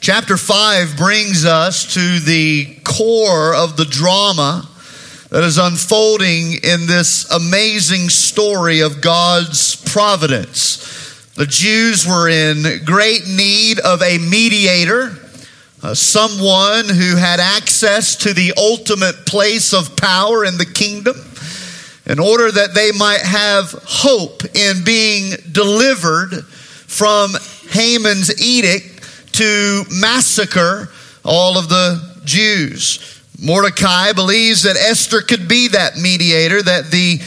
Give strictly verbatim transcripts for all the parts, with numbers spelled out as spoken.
Chapter five brings us to the core of the drama that is unfolding in this amazing story of God's providence. The Jews were in great need of a mediator, uh, someone who had access to the ultimate place of power in the kingdom, in order that they might have hope in being delivered from Haman's edict to massacre all of the Jews. Mordecai believes that Esther could be that mediator that the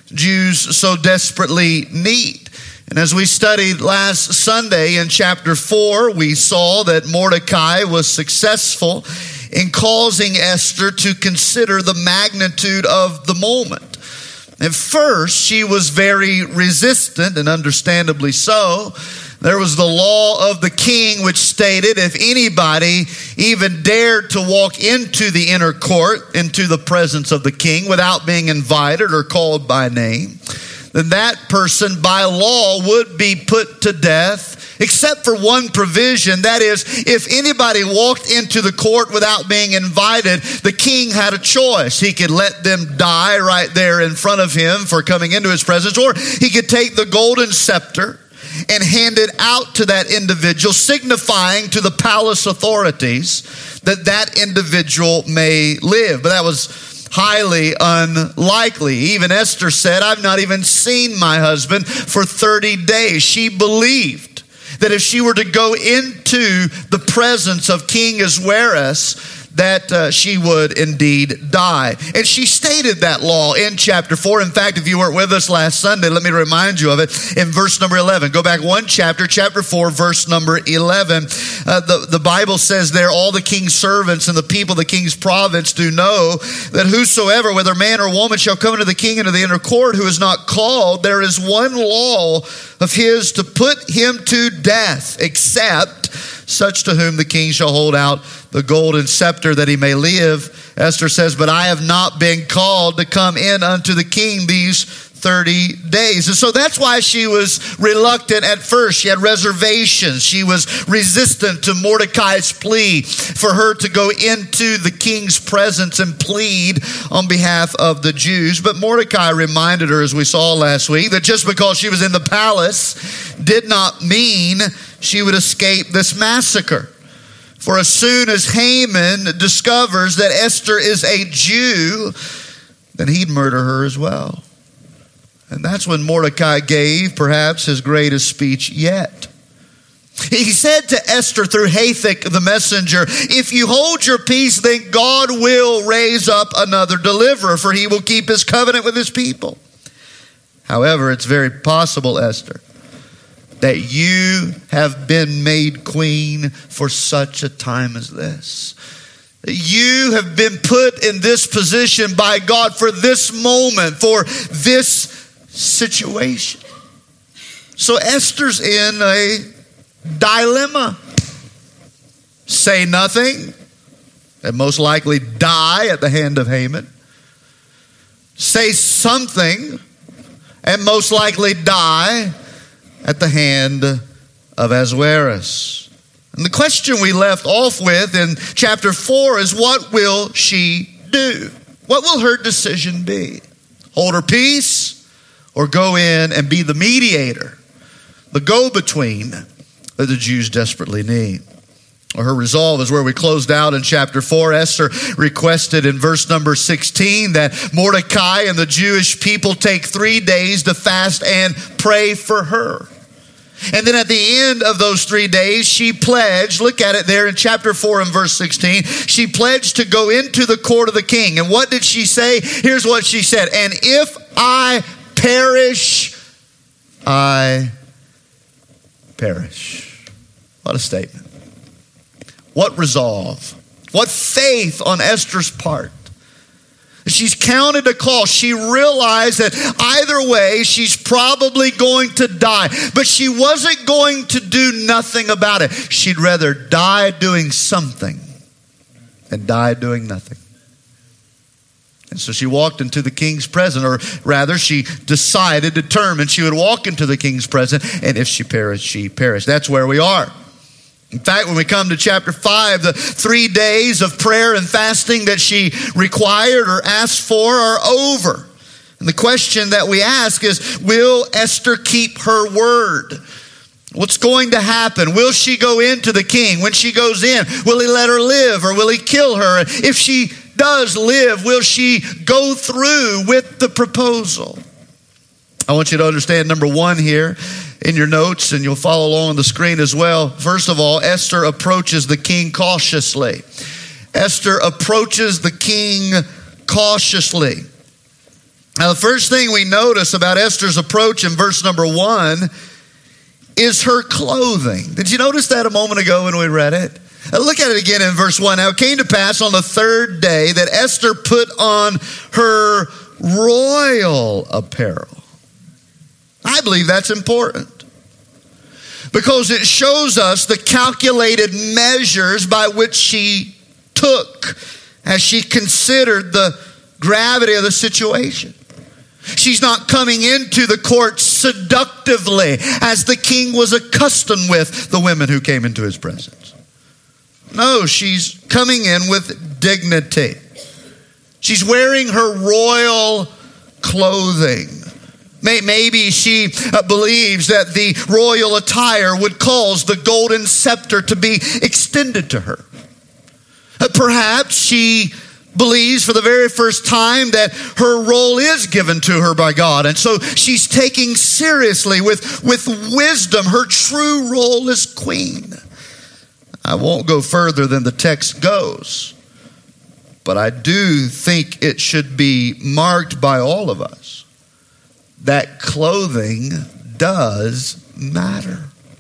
Jews so desperately need. And as we studied last Sunday in chapter four, we saw that Mordecai was successful in causing Esther to consider the magnitude of the moment. At first, she was very resistant, and understandably so. There was the law of the king, which stated if anybody even dared to walk into the inner court, into the presence of the king, without being invited or called by name, then that person by law would be put to death, except for one provision. That is, if anybody walked into the court without being invited, the king had a choice. He could let them die right there in front of him for coming into his presence, or he could take the golden scepter and hand it out to that individual, signifying to the palace authorities that that individual may live. But that was highly unlikely. Even Esther said, I've not even seen my husband for thirty days. She believed that if she were to go into the presence of King Ahasuerus, that uh, she would indeed die. And she stated that law in chapter four. In fact, if you weren't with us last Sunday, let me remind you of it in verse number eleven. Go back one chapter, chapter four, verse number eleven. Uh, the, the Bible says there, all the king's servants and the people of the king's province do know that whosoever, whether man or woman, shall come into the king into the inner court who is not called, there is one law of his to put him to death, except such to whom the king shall hold out the golden scepter that he may live. Esther says, but I have not been called to come in unto the king these thirty days. And so that's why she was reluctant at first. She had reservations. She was resistant to Mordecai's plea for her to go into the king's presence and plead on behalf of the Jews. But Mordecai reminded her, as we saw last week, that just because she was in the palace did not mean she would escape this massacre. For as soon as Haman discovers that Esther is a Jew, then he'd murder her as well. And that's when Mordecai gave perhaps his greatest speech yet. He said to Esther through Hathach the messenger, if you hold your peace, then God will raise up another deliverer, for he will keep his covenant with his people. However, it's very possible, Esther, that you have been made queen for such a time as this. You have been put in this position by God for this moment, for this situation. So Esther's in a dilemma. Say nothing and most likely die at the hand of Haman. Say something and most likely die at the hand of Ahasuerus. And the question we left off with in chapter four is, what will she do? What will her decision be? Hold her peace or go in and be the mediator, the go-between that the Jews desperately need? Or her resolve is where we closed out in chapter four. Esther requested in verse number sixteen that Mordecai and the Jewish people take three days to fast and pray for her. And then at the end of those three days, she pledged, look at it there in chapter four and verse sixteen, she pledged to go into the court of the king. And what did she say? Here's what she said, and if I perish, I perish. What a statement. What resolve. What faith on Esther's part. She's counted a cost. She realized that either way, she's probably going to die. But she wasn't going to do nothing about it. She'd rather die doing something than die doing nothing. And so she walked into the king's presence, or rather she decided, determined she would walk into the king's presence, and if she perished, she perished. That's where we are. In fact, when we come to chapter five, the three days of prayer and fasting that she required or asked for are over. And the question that we ask is, will Esther keep her word? What's going to happen? Will she go into the king? When she goes in, will he let her live or will he kill her? If she does live, will she go through with the proposal? I want you to understand number one here in your notes, and you'll follow along on the screen as well. First of all, Esther approaches the king cautiously. Esther approaches the king cautiously. Now, the first thing we notice about Esther's approach in verse number one is her clothing. Did you notice that a moment ago when we read it? Now look at it again in verse one. Now, it came to pass on the third day that Esther put on her royal apparel. I believe that's important because it shows us the calculated measures by which she took as she considered the gravity of the situation. She's not coming into the court seductively as the king was accustomed with the women who came into his presence. No, she's coming in with dignity. She's wearing her royal clothing. Maybe she believes that the royal attire would cause the golden scepter to be extended to her. Perhaps she believes for the very first time that her role is given to her by God. And so she's taking seriously with, with wisdom her true role as queen. I won't go further than the text goes, but I do think it should be marked by all of us that clothing does matter.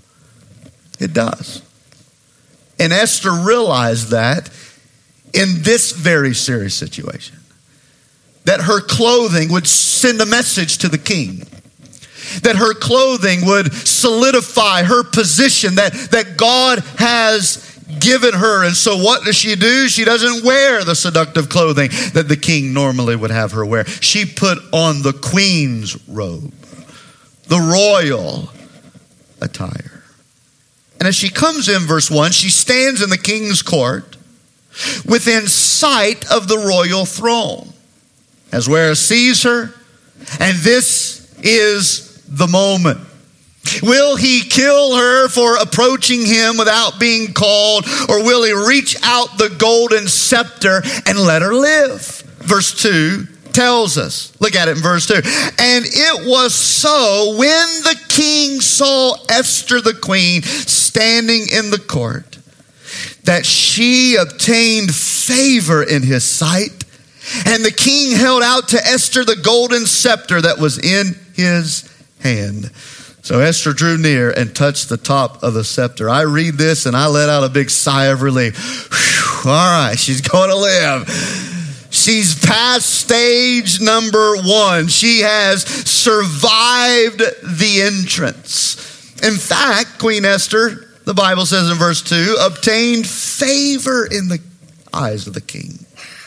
It does. And Esther realized that in this very serious situation, that her clothing would send a message to the king, that her clothing would solidify her position that, that God has given her. And so what does she do? She doesn't wear the seductive clothing that the king normally would have her wear. She put on the queen's robe, the royal attire. And as she comes in, verse one, she stands in the king's court within sight of the royal throne. Ahasuerus sees her, and this is the moment. Will he kill her for approaching him without being called, or will he reach out the golden scepter and let her live? Verse two tells us, look at it in verse two. And it was so when the king saw Esther the queen standing in the court, that she obtained favor in his sight. And the king held out to Esther the golden scepter that was in his hand. So Esther drew near and touched the top of the scepter. I read this and I let out a big sigh of relief. Whew, all right, she's going to live. She's past stage number one. She has survived the entrance. In fact, Queen Esther, the Bible says in verse two, obtained favor in the eyes of the king.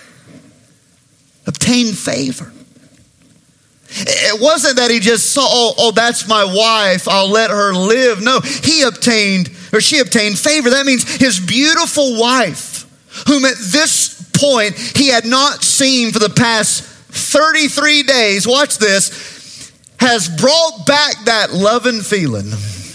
Obtained favor. It wasn't that he just saw, oh, oh, that's my wife, I'll let her live. No, he obtained, or she obtained favor. That means his beautiful wife, whom at this point he had not seen for the past thirty-three days, watch this, has brought back that loving feeling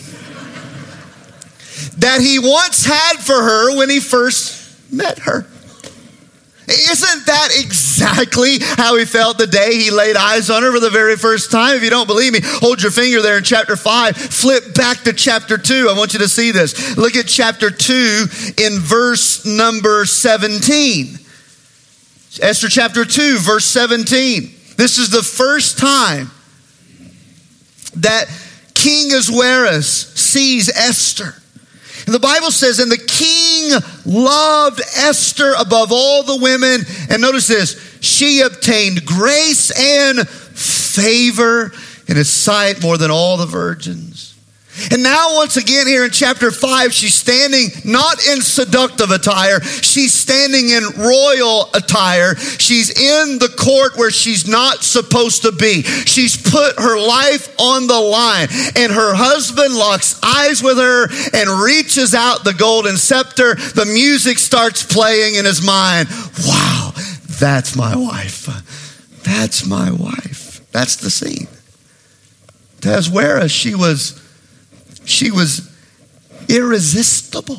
that he once had for her when he first met her. Isn't that exactly how he felt the day he laid eyes on her for the very first time? If you don't believe me, hold your finger there in chapter five. Flip back to chapter two. I want you to see this. Look at chapter two in verse number seventeen. Esther chapter two, verse seventeen. This is the first time that King Ahasuerus sees Esther. And the Bible says, and the king loved Esther above all the women. And notice this, she obtained grace and favor in his sight more than all the virgins. And now once again here in chapter five, she's standing not in seductive attire. She's standing in royal attire. She's in the court where she's not supposed to be. She's put her life on the line. And her husband locks eyes with her and reaches out the golden scepter. The music starts playing in his mind. Wow, that's my wife. That's my wife. That's the scene. Ahasuerus, she was She was irresistible.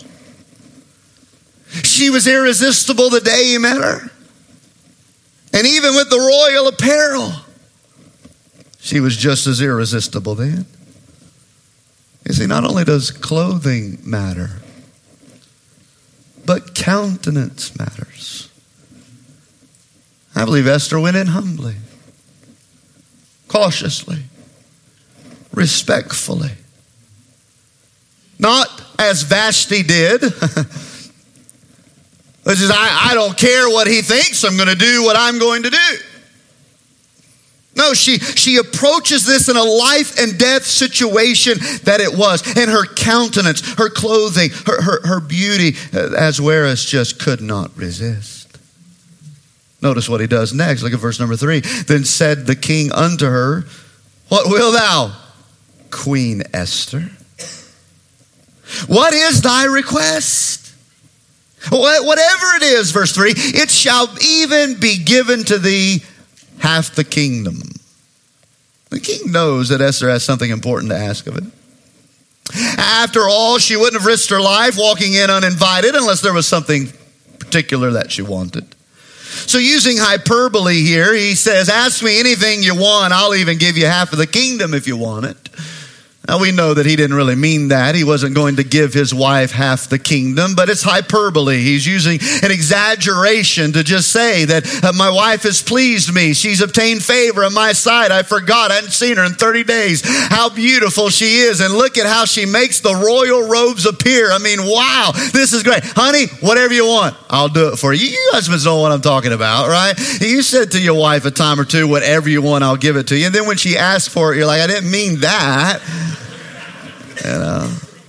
She was irresistible the day he met her. And even with the royal apparel, she was just as irresistible then. You see, not only does clothing matter, but countenance matters. I believe Esther went in humbly, cautiously, respectfully. Not as Vashti did, which is, I, I don't care what he thinks, I'm going to do what I'm going to do. No, she, she approaches this in a life and death situation that it was. And her countenance, her clothing, her, her, her beauty, Ahasuerus just could not resist. Notice what he does next. Look at verse number three. Then said the king unto her, what will thou, Queen Esther? What is thy request? Whatever it is, verse three, it shall even be given to thee half the kingdom. The king knows that Esther has something important to ask of him. After all, she wouldn't have risked her life walking in uninvited unless there was something particular that she wanted. So using hyperbole here, he says, ask me anything you want. I'll even give you half of the kingdom if you want it. Now we know that he didn't really mean that. He wasn't going to give his wife half the kingdom, but it's hyperbole. He's using an exaggeration to just say that uh, my wife has pleased me. She's obtained favor on my side. I forgot. I hadn't seen her in thirty days. How beautiful she is. And look at how she makes the royal robes appear. I mean, wow, this is great. Honey, whatever you want, I'll do it for you. You husbands know what I'm talking about, right? You said to your wife a time or two, whatever you want, I'll give it to you. And then when she asks for it, you're like, I didn't mean that. You know.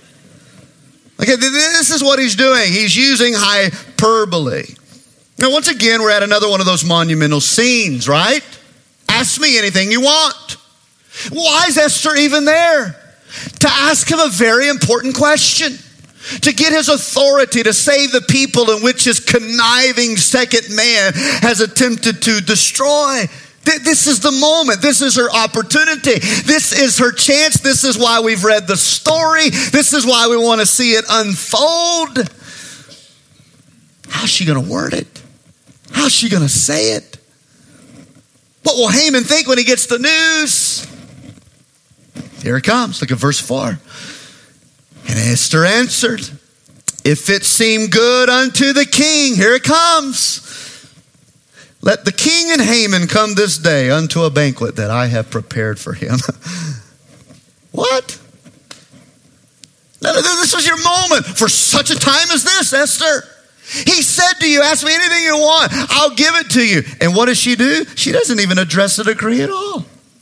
Okay, this is what he's doing. He's using hyperbole. Now, once again, we're at another one of those monumental scenes, right? Ask me anything you want. Why is Esther even there? To ask him a very important question. To get his authority to save the people in which his conniving second man has attempted to destroy. This is the moment. This is her opportunity. This is her chance. This is why we've read the story. This is why we want to see it unfold. How's she going to word it? How's she going to say it? What will Haman think when he gets the news? Here it comes. Look at verse four. And Esther answered, if it seem good unto the king, here it comes. Let the king and Haman come this day unto a banquet that I have prepared for him. What? No, no, this was your moment for such a time as this, Esther. He said to you, ask me anything you want, I'll give it to you. And what does she do? She doesn't even address the decree at all.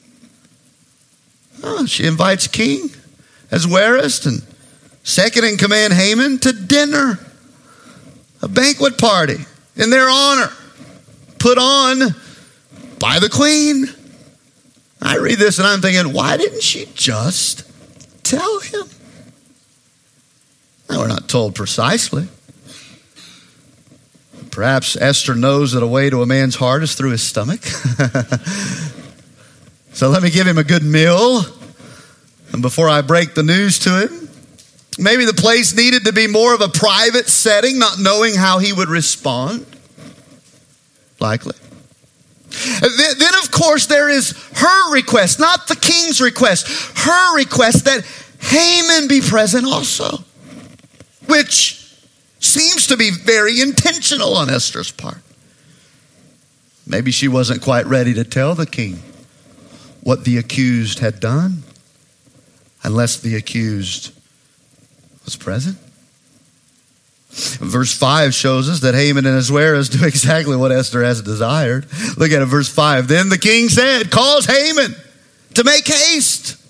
Oh, she invites King Ahasuerus and second in command Haman to dinner, a banquet party in their honor, put on by the queen. I read this and I'm thinking, why didn't she just tell him? Now, we're not told precisely. Perhaps Esther knows that a way to a man's heart is through his stomach. So let me give him a good meal. And before I break the news to him, maybe the place needed to be more of a private setting, not knowing how he would respond. Likely. Then, then, of course, there is her request, not the king's request. Her request that Haman be present also, which seems to be very intentional on Esther's part. Maybe she wasn't quite ready to tell the king what the accused had done, unless the accused was present. Verse five shows us that Haman and Ahasuerus do exactly what Esther has desired. Look at it, verse five. Then the king said, cause Haman to make haste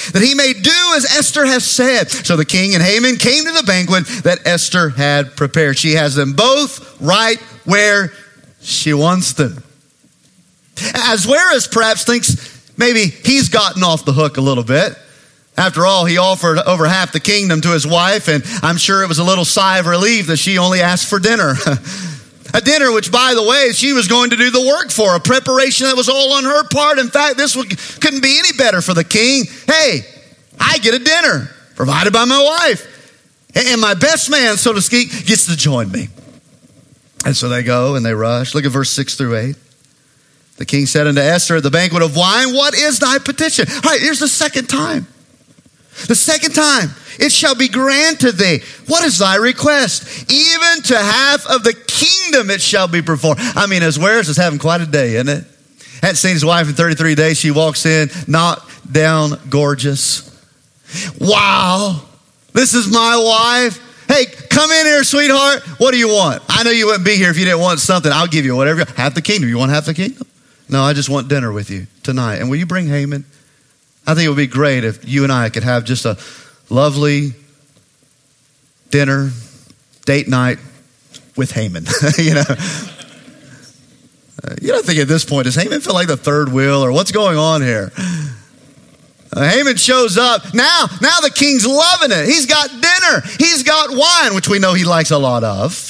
that he may do as Esther has said. So the king and Haman came to the banquet that Esther had prepared. She has them both right where she wants them. Ahasuerus perhaps thinks maybe he's gotten off the hook a little bit. After all, he offered over half the kingdom to his wife, and I'm sure it was a little sigh of relief that she only asked for dinner. A dinner which, by the way, she was going to do the work for, a preparation that was all on her part. In fact, this couldn't be any better for the king. Hey, I get a dinner provided by my wife, and my best man, so to speak, gets to join me. And so they go and they rush. Look at verse six through eight. The king said unto Esther at the banquet of wine, what is thy petition? All right, here's the second time. The second time, it shall be granted thee. What is thy request? Even to half of the kingdom it shall be performed. I mean, Ahasuerus is having quite a day, isn't it? Hadn't seen his wife in thirty-three days. She walks in, knocked down, gorgeous. Wow, this is my wife. Hey, come in here, sweetheart. What do you want? I know you wouldn't be here if you didn't want something. I'll give you whatever. Half the kingdom. You want half the kingdom? No, I just want dinner with you tonight. And will you bring Haman? I think it would be great if you and I could have just a lovely dinner, date night with Haman. you know, uh, you don't think at this point, does Haman feel like the third wheel or what's going on here? Uh, Haman shows up. Now, now the king's loving it. He's got dinner. He's got wine, which we know he likes a lot of.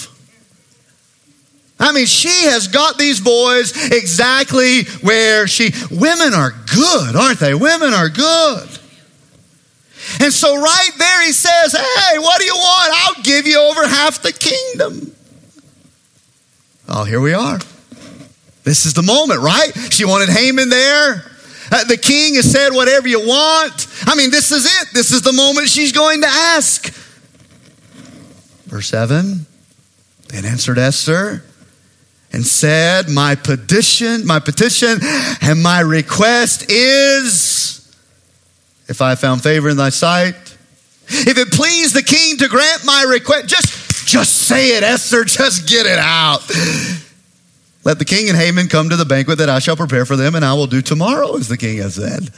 I mean, she has got these boys exactly where she... Women are good, aren't they? Women are good. And so right there he says, hey, what do you want? I'll give you over half the kingdom. Oh, here we are. This is the moment, right? She wanted Haman there. Uh, the king has said, whatever you want. I mean, this is it. This is the moment she's going to ask. Verse seven, then answered Esther and said, my petition, my petition and my request is, if I found favor in thy sight, if it please the king to grant my request, just, just say it, Esther, just get it out. Let the king and Haman come to the banquet that I shall prepare for them, and I will do tomorrow, as the king has said.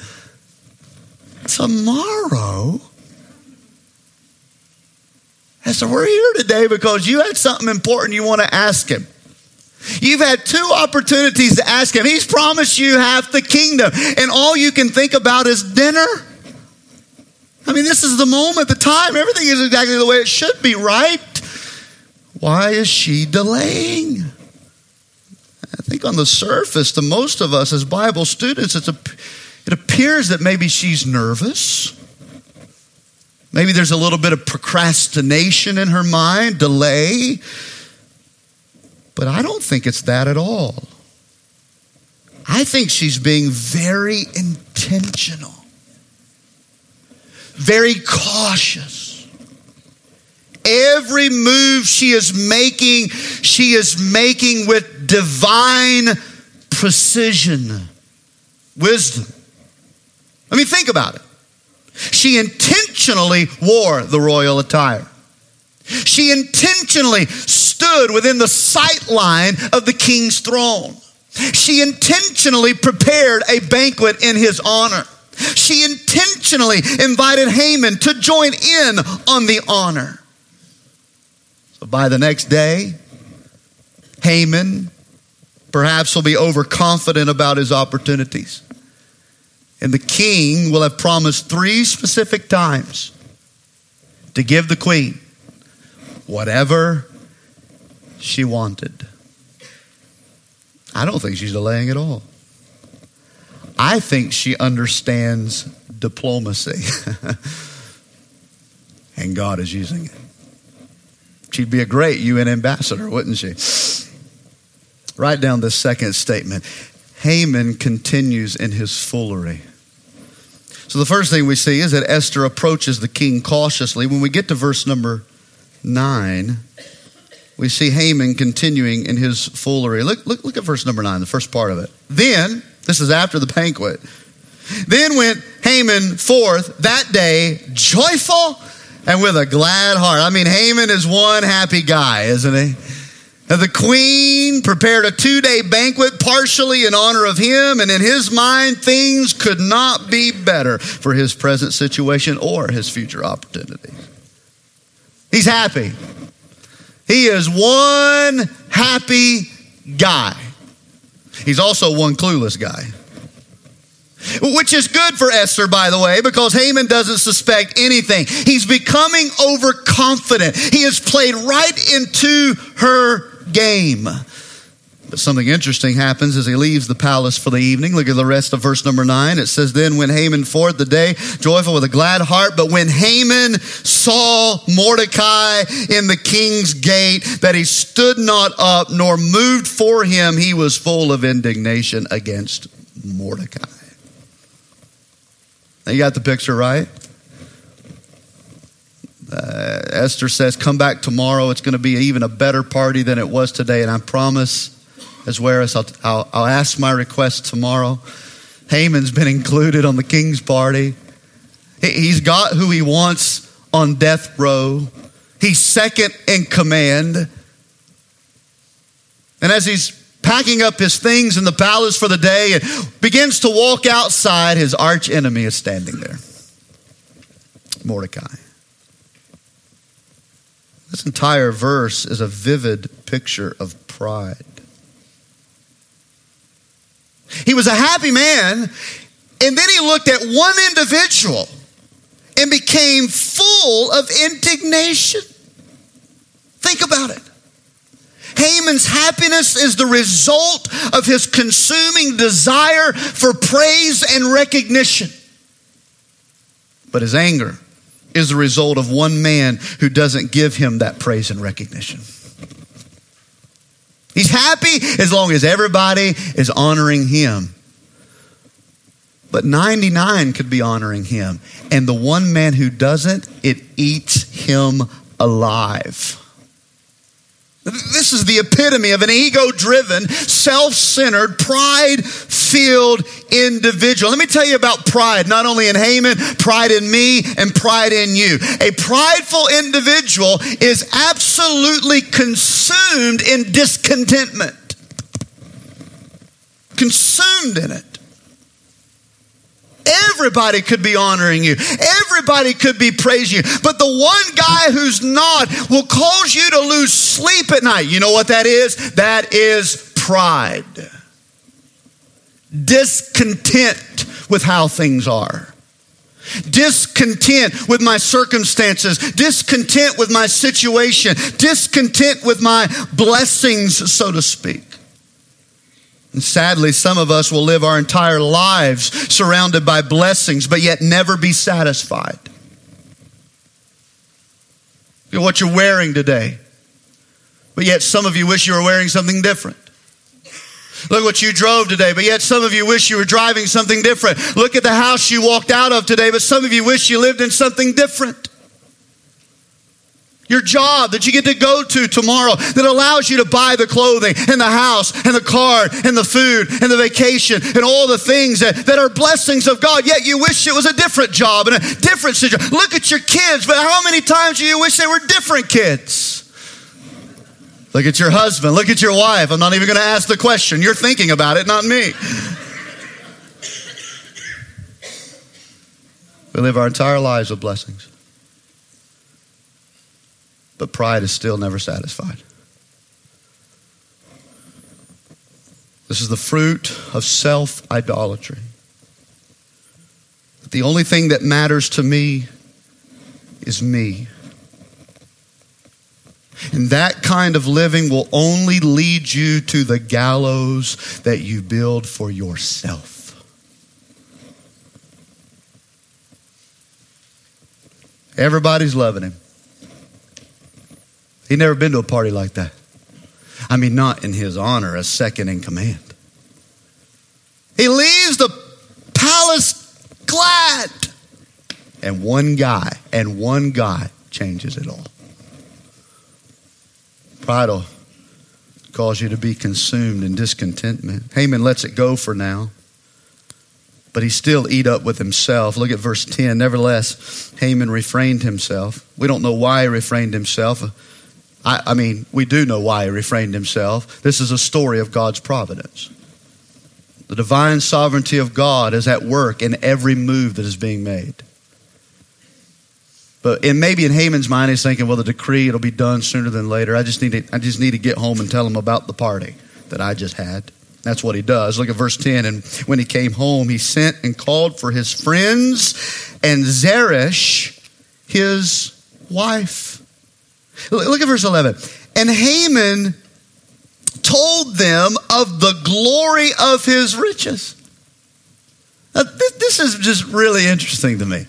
Tomorrow? Esther, we're here today because you had something important you want to ask him. You've had two opportunities to ask him. He's promised you half the kingdom, and all you can think about is dinner. I mean, this is the moment, the time. Everything is exactly the way it should be, right? Why is she delaying? I think on the surface, to most of us as Bible students, it's a, it appears that maybe she's nervous. Maybe there's a little bit of procrastination in her mind, delay. But I don't think it's that at all. I think she's being very intentional, very cautious. Every move she is making, she is making with divine precision, wisdom. I mean, think about it. She intentionally wore the royal attire. She intentionally stood within the sight line of the king's throne. She intentionally prepared a banquet in his honor. She intentionally invited Haman to join in on the honor. So by the next day, Haman perhaps will be overconfident about his opportunities. And the king will have promised three specific times to give the queen whatever she wanted. I don't think she's delaying at all. I think she understands diplomacy. And God is using it. She'd be a great U N ambassador, wouldn't she? Write down this second statement. Haman continues in his foolery. So the first thing we see is that Esther approaches the king cautiously. When we get to verse number nine, we see Haman continuing in his foolery. Look, look, look at verse number nine, the first part of it. Then, this is after the banquet, then went Haman forth that day joyful and with a glad heart. I mean, Haman is one happy guy, isn't he? And the queen prepared a two-day banquet partially in honor of him, and in his mind, things could not be better for his present situation or his future opportunity. He's happy. He is one happy guy. He's also one clueless guy. Which is good for Esther, by the way, because Haman doesn't suspect anything. He's becoming overconfident. He has played right into her game. But something interesting happens as he leaves the palace for the evening. Look at the rest of verse number nine. It says, then when Haman forth the day, joyful with a glad heart. But when Haman saw Mordecai in the king's gate, that he stood not up nor moved for him, he was full of indignation against Mordecai. Now you got the picture, right? Uh, Esther says, come back tomorrow. It's going to be even a better party than it was today. And I promise, Ahasuerus, I'll, I'll, I'll ask my request tomorrow. Haman's been included on the king's party. He, he's got who he wants on death row. He's second in command. And as he's packing up his things in the palace for the day and begins to walk outside, his arch enemy is standing there. Mordecai. This entire verse is a vivid picture of pride. He was a happy man, and then he looked at one individual and became full of indignation. Think about it. Haman's happiness is the result of his consuming desire for praise and recognition. But his anger is the result of one man who doesn't give him that praise and recognition. He's happy as long as everybody is honoring him. But ninety-nine could be honoring him. And the one man who doesn't, it eats him alive. This is the epitome of an ego-driven, self-centered, pride-filled individual. Let me tell you about pride, not only in Haman, pride in me, and pride in you. A prideful individual is absolutely consumed in discontentment. Consumed in it. Everybody could be honoring you. Everybody could be praising you. But the one guy who's not will cause you to lose sleep at night. You know what that is? That is pride. Discontent with how things are. Discontent with my circumstances. Discontent with my situation. Discontent with my blessings, so to speak. And sadly, some of us will live our entire lives surrounded by blessings, but yet never be satisfied. Look at what you're wearing today. But yet some of you wish you were wearing something different. Look what you drove today, but yet some of you wish you were driving something different. Look at the house you walked out of today, but some of you wish you lived in something different. Your job that you get to go to tomorrow that allows you to buy the clothing and the house and the car and the food and the vacation and all the things that, that are blessings of God. Yet you wish it was a different job and a different situation. Look at your kids, but how many times do you wish they were different kids? Look at your husband. Look at your wife. I'm not even going to ask the question. You're thinking about it, not me. We live our entire lives with blessings. But pride is still never satisfied. This is the fruit of self-idolatry. The only thing that matters to me is me. And that kind of living will only lead you to the gallows that you build for yourself. Everybody's loving him. He'd never been to a party like that. I mean, not in his honor as second in command. He leaves the palace glad. And one guy, and one guy changes it all. Pride will cause you to be consumed in discontentment. Haman lets it go for now. But he still eat up with himself. Look at verse ten. Nevertheless, Haman refrained himself. We don't know why he refrained himself. I, I mean, we do know why he refrained himself. This is a story of God's providence. The divine sovereignty of God is at work in every move that is being made. But and maybe in Haman's mind, he's thinking, well, the decree, it'll be done sooner than later. I just need to, I just need to get home and tell him about the party that I just had. That's what he does. Look at verse ten. And when he came home, he sent and called for his friends and Zeresh, his wife. Look at verse eleven. And Haman told them of the glory of his riches. Now, this, this is just really interesting to me.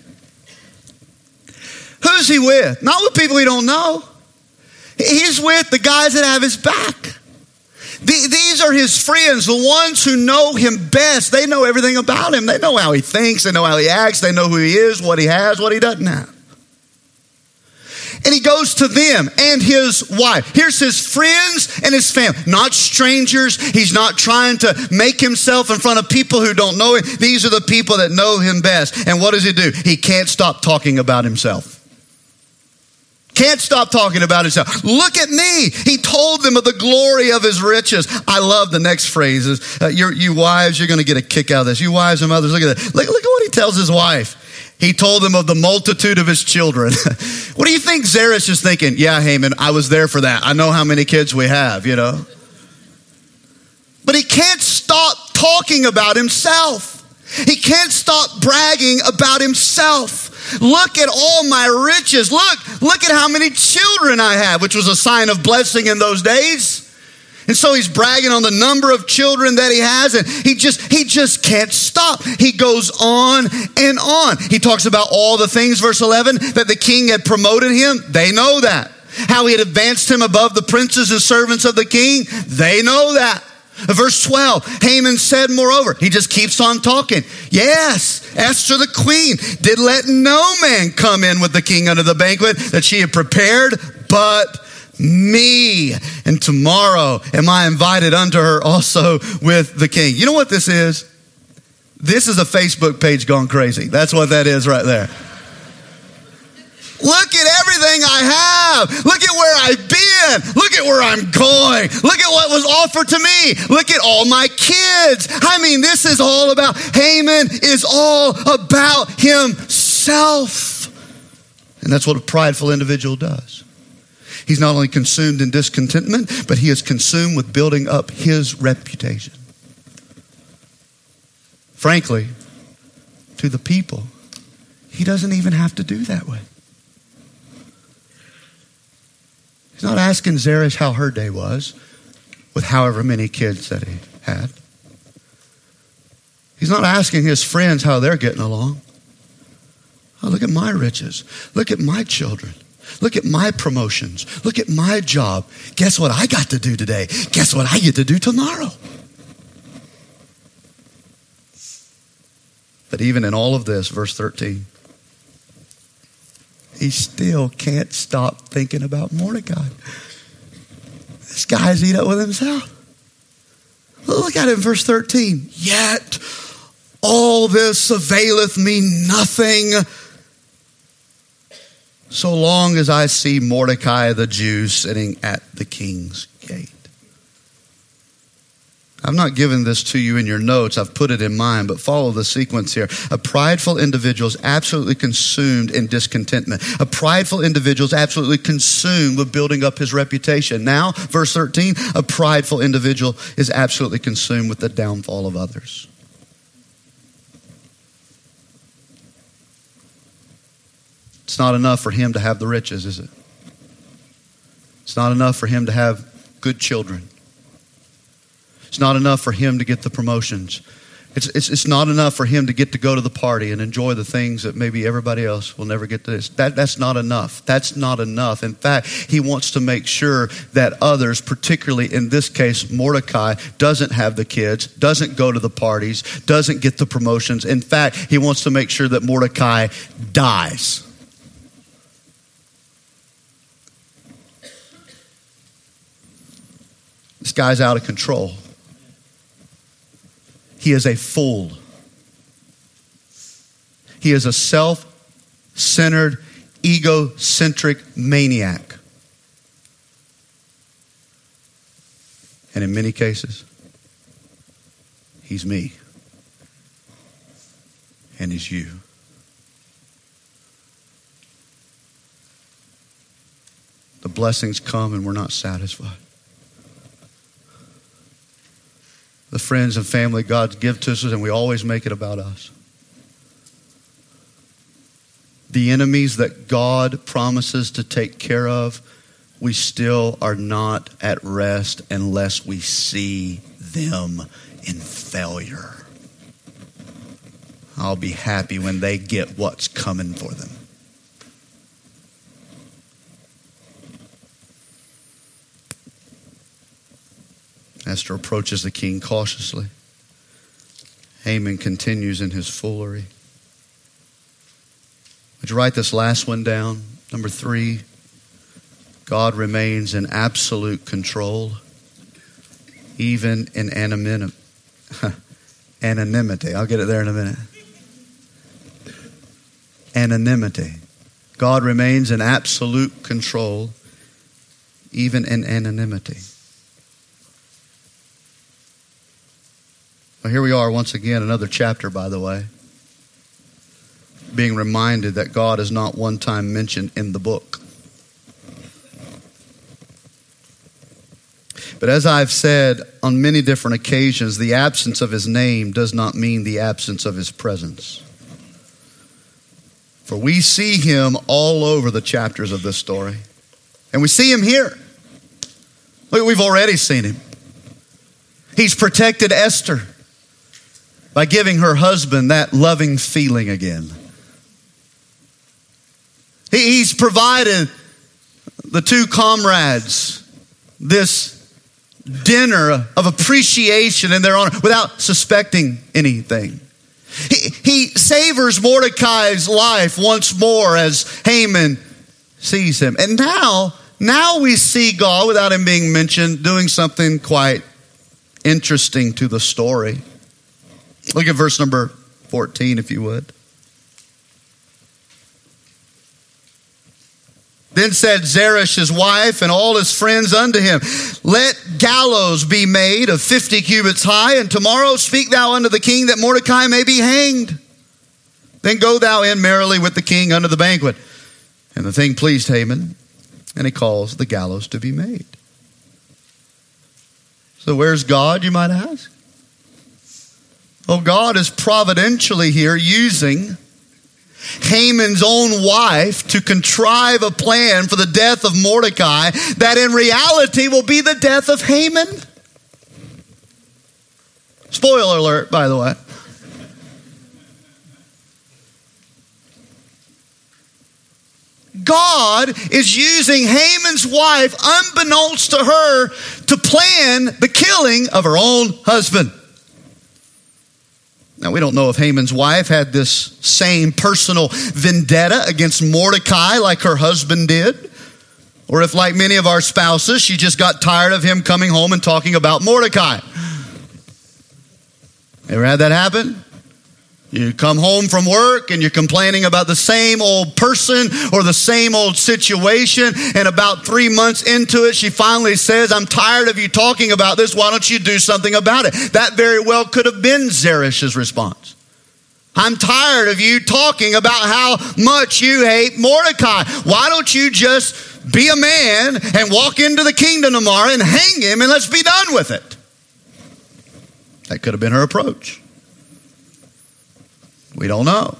Who's he with? Not with people he don't know. He's with the guys that have his back. The, these are his friends, the ones who know him best. They know everything about him. They know how he thinks. They know how he acts. They know who he is, what he has, what he doesn't have. And he goes to them and his wife. Here's his friends and his family. Not strangers. He's not trying to make himself in front of people who don't know him. These are the people that know him best. And what does he do? He can't stop talking about himself. Can't stop talking about himself. Look at me. He told them of the glory of his riches. I love the next phrases. Uh, you, you wives, you're going to get a kick out of this. You wives and mothers, look at that. Look, look at what he tells his wife. He told them of the multitude of his children. What do you think Zeresh is thinking? Yeah, Haman, I was there for that. I know how many kids we have, you know. But he can't stop talking about himself. He can't stop bragging about himself. Look at all my riches. Look, look at how many children I have, which was a sign of blessing in those days. And so he's bragging on the number of children that he has, and he just he just can't stop. He goes on and on. He talks about all the things, verse eleven, that the king had promoted him. They know that. How he had advanced him above the princes and servants of the king. They know that. Verse twelve, Haman said, moreover, he just keeps on talking. Yes, Esther the queen did let no man come in with the king unto the banquet that she had prepared, but me. And tomorrow am I invited unto her also with the king. You know what this is? This is a Facebook page gone crazy. That's what that is right there. Look at everything I have. Look at where I've been. Look at where I'm going. Look at what was offered to me. Look at all my kids. I mean, this is all about, Haman is all about himself. And that's what a prideful individual does. He's not only consumed in discontentment, but he is consumed with building up his reputation. Frankly, to the people, he doesn't even have to do that way. He's not asking Zeresh how her day was with however many kids that he had. He's not asking his friends how they're getting along. Oh, look at my riches. Look at my children. Look at my promotions. Look at my job. Guess what I got to do today? Guess what I get to do tomorrow? But even in all of this, verse thirteen, he still can't stop thinking about Mordecai. This guy's eat up with himself. Look at it in verse thirteen. Yet all this availeth me nothing, so long as I see Mordecai the Jew sitting at the king's gate. I'm not giving this to you in your notes. I've put it in mine, but follow the sequence here. A prideful individual is absolutely consumed in discontentment. A prideful individual is absolutely consumed with building up his reputation. Now, verse thirteen, a prideful individual is absolutely consumed with the downfall of others. It's not enough for him to have the riches, is it? It's not enough for him to have good children. It's not enough for him to get the promotions. It's, it's, it's not enough for him to get to go to the party and enjoy the things that maybe everybody else will never get to. This. That, that's not enough. That's not enough. In fact, he wants to make sure that others, particularly in this case, Mordecai, doesn't have the kids, doesn't go to the parties, doesn't get the promotions. In fact, he wants to make sure that Mordecai dies. This guy's out of control. He is a fool. He is a self-centered, egocentric maniac. And in many cases, he's me. And he's you. The blessings come and we're not satisfied. The friends and family God gives to us, and we always make it about us. The enemies that God promises to take care of, we still are not at rest unless we see them in failure. I'll be happy when they get what's coming for them. Esther approaches the king cautiously. Haman continues in his foolery. Would you write this last one down? Number three, God remains in absolute control, even in anonymity. Anonymity. I'll get it there in a minute. Anonymity. God remains in absolute control, even in anonymity. Well, here we are once again, another chapter, by the way, being reminded that God is not one time mentioned in the book. But as I've said on many different occasions, the absence of his name does not mean the absence of his presence. For we see him all over the chapters of this story. And we see him here. Look, we've already seen him. He's protected Esther by giving her husband that loving feeling again. He's provided the two comrades this dinner of appreciation in their honor without suspecting anything. He, he savors Mordecai's life once more as Haman sees him. And now, now we see God, without him being mentioned, doing something quite interesting to the story. Look at verse number fourteen, if you would. Then said Zeresh his wife and all his friends unto him, let gallows be made of fifty cubits high, and tomorrow speak thou unto the king that Mordecai may be hanged. Then go thou in merrily with the king unto the banquet. And the thing pleased Haman, and he calls the gallows to be made. So where's God, you might ask? Well, God is providentially here using Haman's own wife to contrive a plan for the death of Mordecai that in reality will be the death of Haman. Spoiler alert, by the way. God is using Haman's wife, unbeknownst to her, to plan the killing of her own husband. Now, we don't know if Haman's wife had this same personal vendetta against Mordecai like her husband did, or if, like many of our spouses, she just got tired of him coming home and talking about Mordecai. Ever had that happen? You come home from work and you're complaining about the same old person or the same old situation, and about three months into it, she finally says, I'm tired of you talking about this. Why don't you do something about it? That very well could have been Zeresh's response. I'm tired of you talking about how much you hate Mordecai. Why don't you just be a man and walk into the kingdom tomorrow and hang him and let's be done with it? That could have been her approach. We don't know.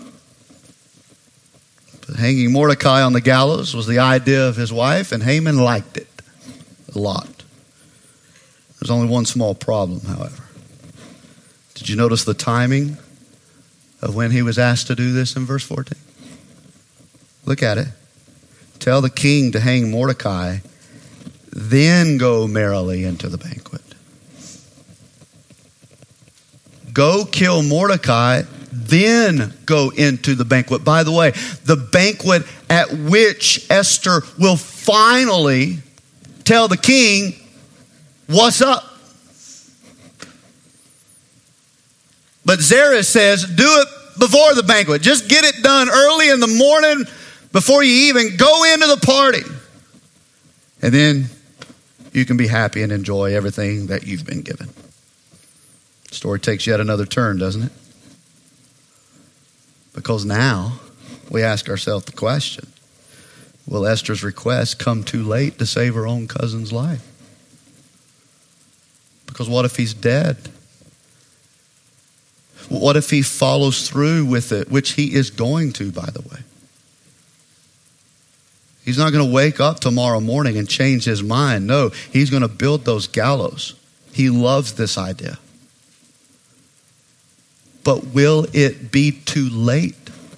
But hanging Mordecai on the gallows was the idea of his wife, and Haman liked it a lot. There's only one small problem, however. Did you notice the timing of when he was asked to do this in verse fourteen? Look at it. Tell the king to hang Mordecai, then go merrily into the banquet. Go kill Mordecai, then go into the banquet. By the way, the banquet at which Esther will finally tell the king what's up. But Zeresh says, do it before the banquet. Just get it done early in the morning before you even go into the party. And then you can be happy and enjoy everything that you've been given. The story takes yet another turn, doesn't it? Because now we ask ourselves the question, will Esther's request come too late to save her own cousin's life? Because what if he's dead? What if he follows through with it, which he is going to, by the way? He's not going to wake up tomorrow morning and change his mind. No, he's going to build those gallows. He loves this idea. But will it be too late?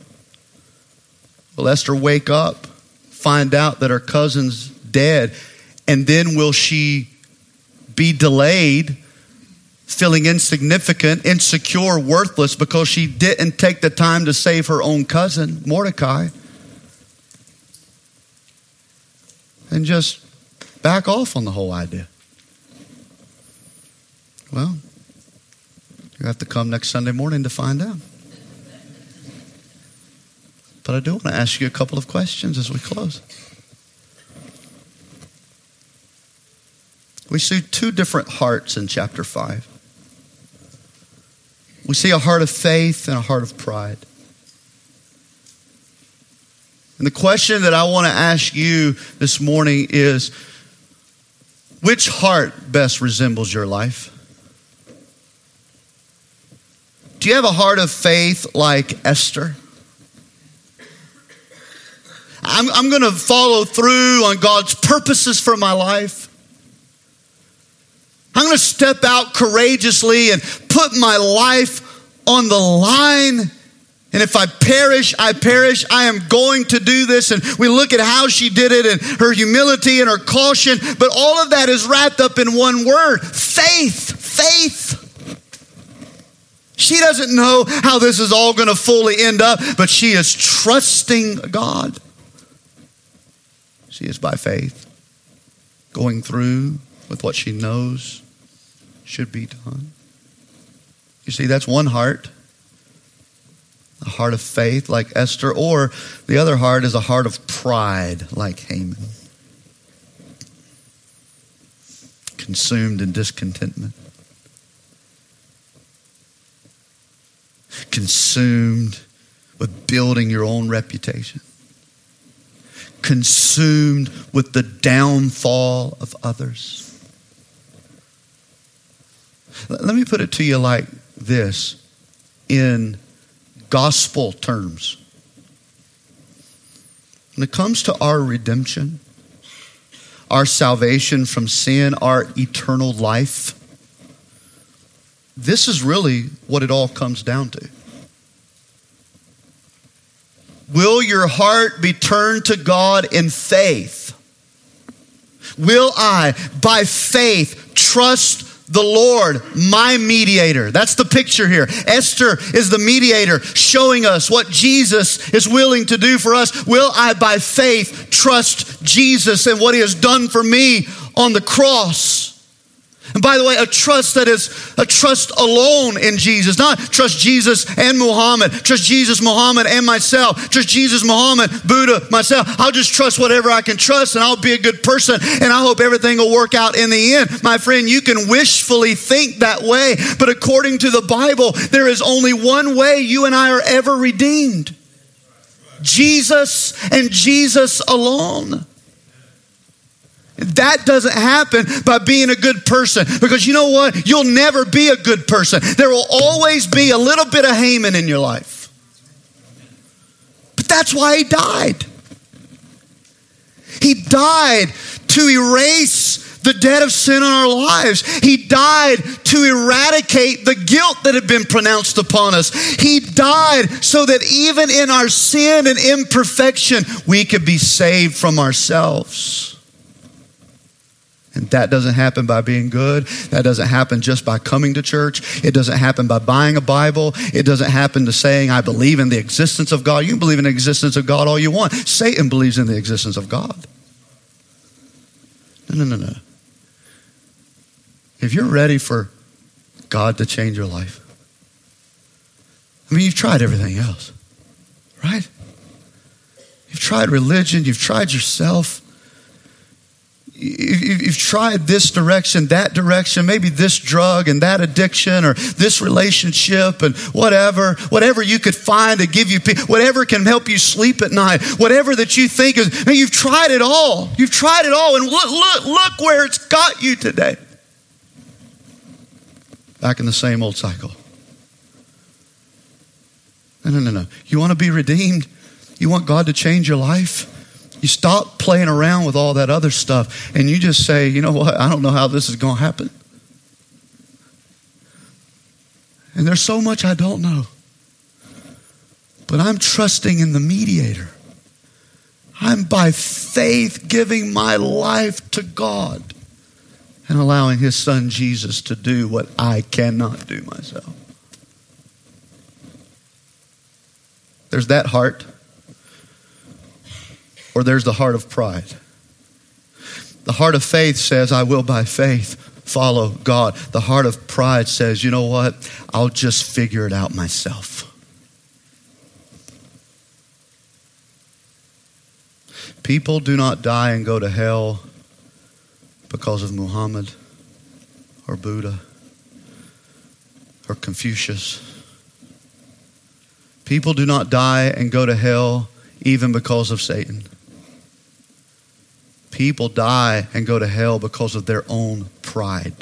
Will Esther wake up, find out that her cousin's dead, and then will she be delayed, feeling insignificant, insecure, worthless because she didn't take the time to save her own cousin, Mordecai, and just back off on the whole idea? Well, you have to come next Sunday morning to find out. But I do want to ask you a couple of questions as we close. We see two different hearts in chapter five. We see a heart of faith and a heart of pride. And the question that I want to ask you this morning is, which heart best resembles your life? Do you have a heart of faith like Esther? I'm, I'm going to follow through on God's purposes for my life. I'm going to step out courageously and put my life on the line. And if I perish, I perish. I am going to do this. And we look at how she did it and her humility and her caution. But all of that is wrapped up in one word: faith. Faith. She doesn't know how this is all going to fully end up, but she is trusting God. She is by faith going through with what she knows should be done. You see, that's one heart. A heart of faith like Esther, or the other heart is a heart of pride like Haman. Consumed in discontentment. Consumed with building your own reputation. Consumed with the downfall of others. Let me put it to you like this in gospel terms. When it comes to our redemption, our salvation from sin, our eternal life, this is really what it all comes down to. Will your heart be turned to God in faith? Will I, by faith, trust the Lord, my mediator? That's the picture here. Esther is the mediator showing us what Jesus is willing to do for us. Will I, by faith, trust Jesus and what he has done for me on the cross? And by the way, a trust that is a trust alone in Jesus. Not trust Jesus and Muhammad. Trust Jesus, Muhammad, and myself. Trust Jesus, Muhammad, Buddha, myself. I'll just trust whatever I can trust, and I'll be a good person, and I hope everything will work out in the end. My friend, you can wishfully think that way, but according to the Bible, there is only one way you and I are ever redeemed. Jesus and Jesus alone. That doesn't happen by being a good person, because you know what? You'll never be a good person. There will always be a little bit of Haman in your life. But that's why he died. He died to erase the debt of sin in our lives. He died to eradicate the guilt that had been pronounced upon us. He died so that even in our sin and imperfection, we could be saved from ourselves. And that doesn't happen by being good. That doesn't happen just by coming to church. It doesn't happen by buying a Bible. It doesn't happen to saying, I believe in the existence of God. You can believe in the existence of God all you want. Satan believes in the existence of God. No, no, no, no. If you're ready for God to change your life, I mean, you've tried everything else, right? You've tried religion. You've tried yourself. you've tried this direction, that direction, maybe this drug and that addiction or this relationship and whatever, whatever you could find to give you peace, whatever can help you sleep at night, whatever that you think is, man, you've tried it all. You've tried it all, and look, look, look where it's got you today. Back in the same old cycle. No, no, no, no. You want to be redeemed? You want God to change your life? You stop playing around with all that other stuff and you just say, you know what? I don't know how this is going to happen. And there's so much I don't know. But I'm trusting in the mediator. I'm by faith giving my life to God and allowing his son Jesus to do what I cannot do myself. There's that heart. Or there's the heart of pride. The heart of faith says, I will by faith follow God. The heart of pride says, you know what? I'll just figure it out myself. People do not die and go to hell because of Muhammad or Buddha or Confucius. People do not die and go to hell even because of Satan. People die and go to hell because of their own pride.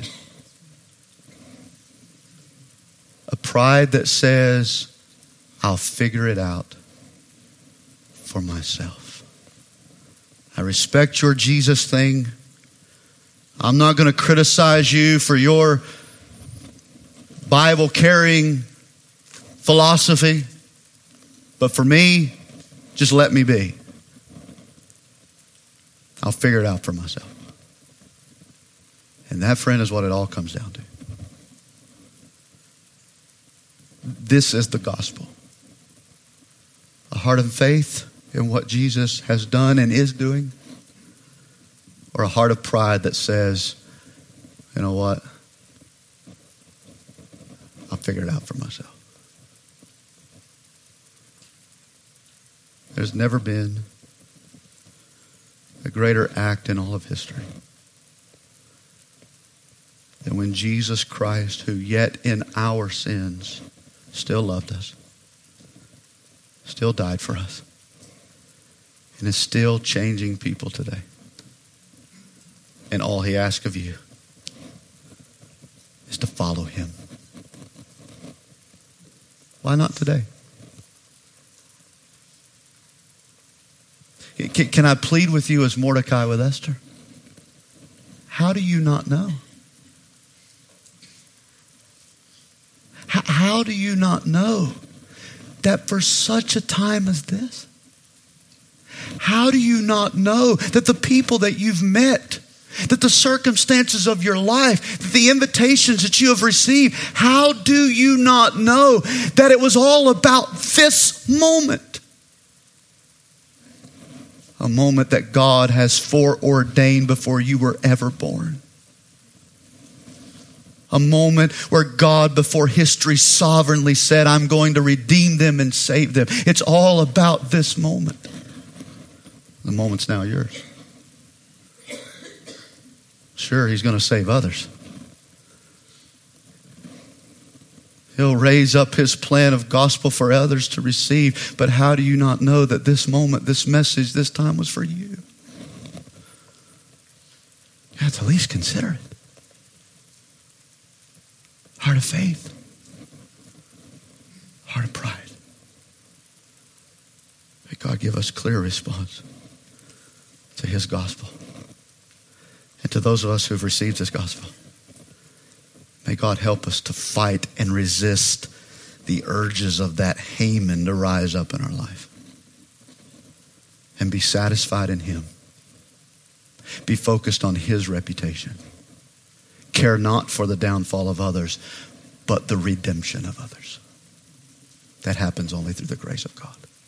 A pride that says, I'll figure it out for myself. I respect your Jesus thing. I'm not going to criticize you for your Bible-carrying philosophy. But for me, just let me be. I'll figure it out for myself. And that, friend, is what it all comes down to. This is the gospel. A heart of faith in what Jesus has done and is doing. Or a heart of pride that says, you know what? I'll figure it out for myself. There's never been a greater act in all of history than when Jesus Christ, who yet in our sins still loved us, still died for us, and is still changing people today. And all he asks of you is to follow him. Why not today? Can, can I plead with you as Mordecai with Esther? How do you not know? How, how do you not know that for such a time as this? How do you not know that the people that you've met, that the circumstances of your life, that the invitations that you have received, how do you not know that it was all about this moment? A moment that God has foreordained before you were ever born. A moment where God before history sovereignly said, I'm going to redeem them and save them. It's all about this moment. The moment's now yours. Sure, he's going to save others. He'll raise up his plan of gospel for others to receive. But how do you not know that this moment, this message, this time was for you? You have to at least consider it. Heart of faith. Heart of pride. May God give us clear response to his gospel. And to those of us who have received his gospel. May God help us to fight and resist the urges of that Haman to rise up in our life. And be satisfied in him. Be focused on his reputation. Care not for the downfall of others, but the redemption of others. That happens only through the grace of God.